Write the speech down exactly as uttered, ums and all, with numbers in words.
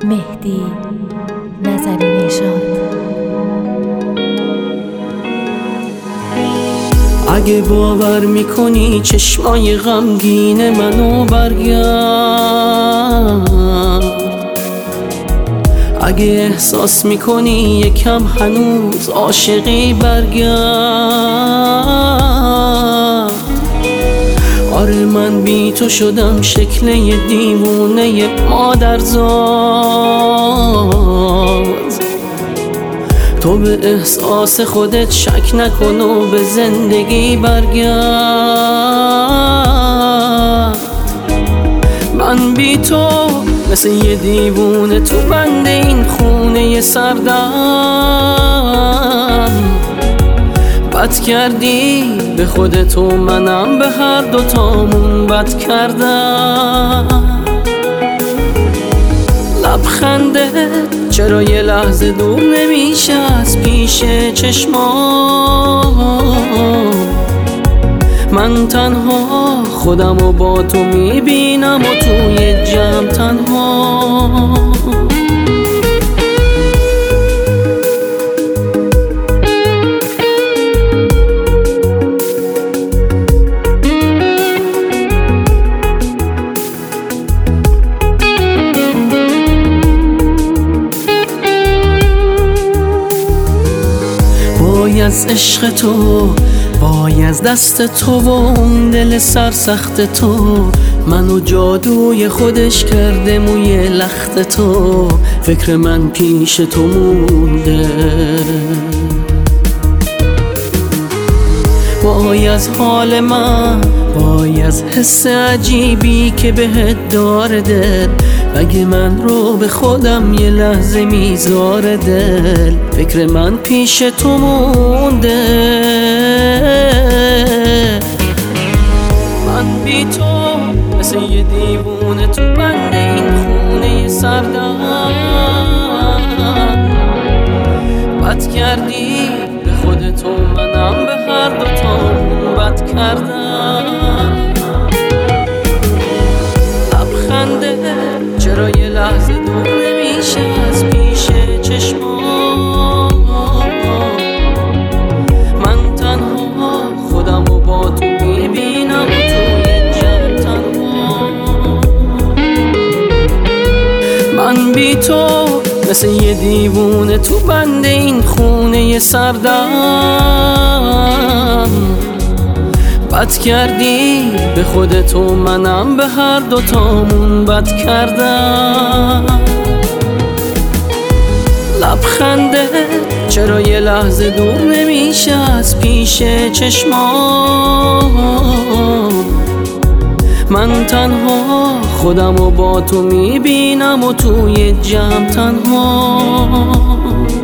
مهدی نظری نژاد. اگه باور میکنی چشمای غمگین منو برگرد، اگه احساس میکنی یکم هنوز عاشقی برگرد. آره من بی تو شدم شکل یه دیوونه یه مادرزاد. تو به احساس خودت شک نکن و به زندگی برگرد. من بی تو مثل یه دیوونه تو بند این خونه سردم. بد کردی به خودت و منم به هر دوتامون بد کردم. لبخنده چرا یه لحظه دور نمیشه از پیش چشمام؟ من تنها خودم و با تو میبینم و توی جمع تنها. وای از عشق تو، وای از دست تو و اون دل سرسخت تو. منو جادوی خودش کرده موی لخت تو. فکر من پیش تو مونده. وای از حال من، وای از حس عجیبی که بهت داره دل. اگه من رو به خودم یه لحظه میذاره دل. فکر من پیش تو مونده. من بی تو مثل یه دیوونه تو بند این خونه سردم. بد کردی به خودت و منم به هر دوتامون بد کردم. لبخنده چرا یه لحظه دور نمیشه از پیش چشمام؟ من تنها خودم و با تو میبینم و توی جمع تنها. من بی تو مثل یه دیوونه تو بند این خونه سردم. بد کردی به خودت و منم به هر دوتامون بد کردم. لبخنده چرا یه لحظه دور نمیشه از پیش چشمام؟ من تنها خودم و با تو میبینم و توی جمع تنها.